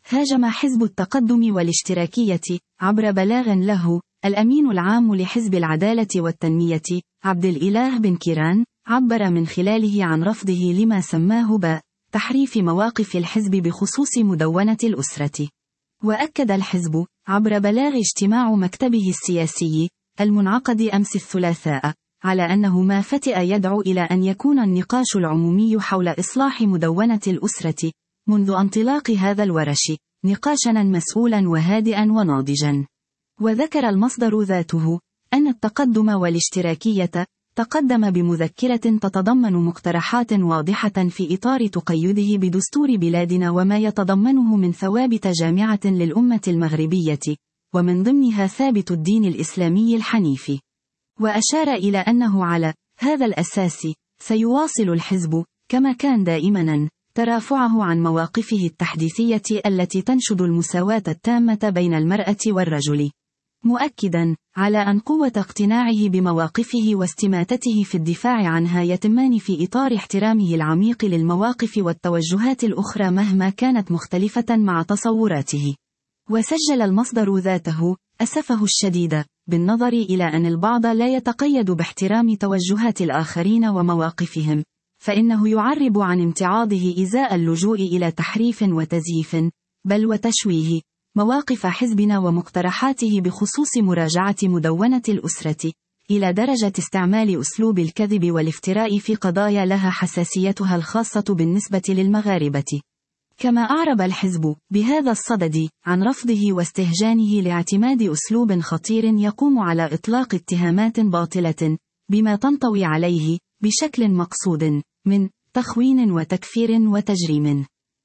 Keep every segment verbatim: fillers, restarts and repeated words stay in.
هاجم حزب التقدم والاشتراكية عبر بلاغ له الأمين العام لحزب العدالة والتنمية عبد الإله بن كيران عبر من خلاله عن رفضه لما سماه ب تحريف مواقف الحزب بخصوص مدونة الأسرة. وأكد الحزب عبر بلاغ اجتماع مكتبه السياسي المنعقد أمس الثلاثاء على أنه ما فتئ يدعو إلى أن يكون النقاش العمومي حول إصلاح مدونة الأسرة منذ انطلاق هذا الورش نقاشا مسؤولا وهادئا وناضجا. وذكر المصدر ذاته أن التقدم والاشتراكية تقدم بمذكرة تتضمن مقترحات واضحة في إطار تقيده بدستور بلادنا وما يتضمنه من ثوابت جامعة للأمة المغربية، ومن ضمنها ثابت الدين الإسلامي الحنيف. وأشار إلى أنه على هذا الأساس سيواصل الحزب كما كان دائما ترافعه عن مواقفه التحديثية التي تنشد المساواة التامة بين المرأة والرجل، مؤكدا على أن قوة اقتناعه بمواقفه واستماتته في الدفاع عنها يتمان في إطار احترامه العميق للمواقف والتوجهات الأخرى مهما كانت مختلفة مع تصوراته. وسجل المصدر ذاته أسفه الشديد بالنظر إلى أن البعض لا يتقيد باحترام توجهات الآخرين ومواقفهم، فإنه يعرب عن امتعاضه إزاء اللجوء إلى تحريف وتزييف بل وتشويه مواقف حزبنا ومقترحاته بخصوص مراجعة مدونة الأسرة، إلى درجة استعمال أسلوب الكذب والافتراء في قضايا لها حساسيتها الخاصة بالنسبة للمغاربة. كما أعرب الحزب بهذا الصدد عن رفضه واستهجانه لاعتماد أسلوب خطير يقوم على إطلاق اتهامات باطلة بما تنطوي عليه بشكل مقصود من تخوين وتكفير وتجريم.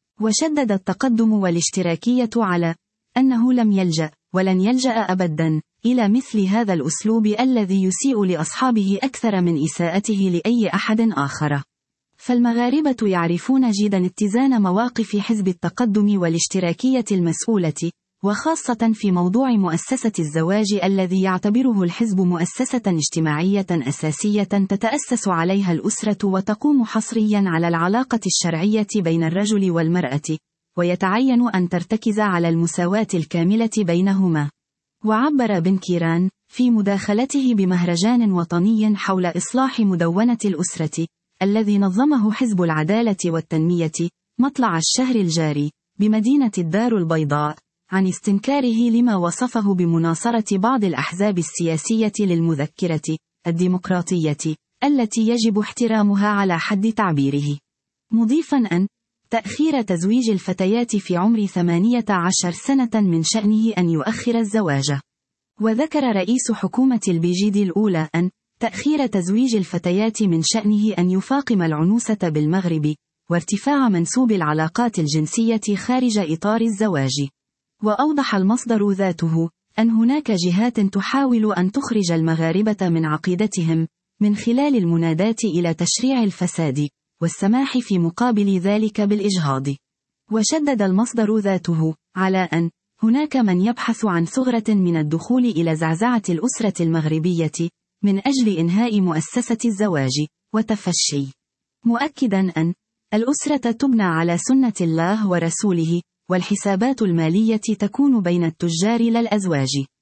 وشدد التقدم والاشتراكية على أنه لم يلجأ ولن يلجأ أبدا إلى مثل هذا الأسلوب الذي يسيء لأصحابه أكثر من إساءته لأي أحد آخر. فالمغاربة يعرفون جيدا اتزان مواقف حزب التقدم والاشتراكية المسؤولة، وخاصة في موضوع مؤسسة الزواج الذي يعتبره الحزب مؤسسة اجتماعية أساسية تتأسس عليها الأسرة وتقوم حصريا على العلاقة الشرعية بين الرجل والمرأة، ويتعين أن ترتكز على المساواة الكاملة بينهما. وعبر بن كيران في مداخلته بمهرجان وطني حول إصلاح مدونة الأسرة الذي نظمه حزب العدالة والتنمية مطلع الشهر الجاري بمدينة الدار البيضاء عن استنكاره لما وصفه بمناصرة بعض الأحزاب السياسية للمذكرة الديمقراطية التي يجب احترامها على حد تعبيره، مضيفا أن تأخير تزويج الفتيات في عمر ثمانية عشر سنة من شأنه أن يؤخر الزواج. وذكر رئيس حكومة البيجيد الأولى أن تأخير تزويج الفتيات من شأنه أن يفاقم العنوسة بالمغرب وارتفاع منسوب العلاقات الجنسية خارج إطار الزواج. وأوضح المصدر ذاته أن هناك جهات تحاول أن تخرج المغاربة من عقيدتهم من خلال المنادات إلى تشريع الفساد والسماح في مقابل ذلك بالإجهاض. وشدد المصدر ذاته على أن هناك من يبحث عن ثغرة من الدخول إلى زعزعة الأسرة المغربية من أجل إنهاء مؤسسة الزواج وتفشي، مؤكدا أن الأسرة تبنى على سنة الله ورسوله، والحسابات المالية تكون بين التجار لا الأزواج.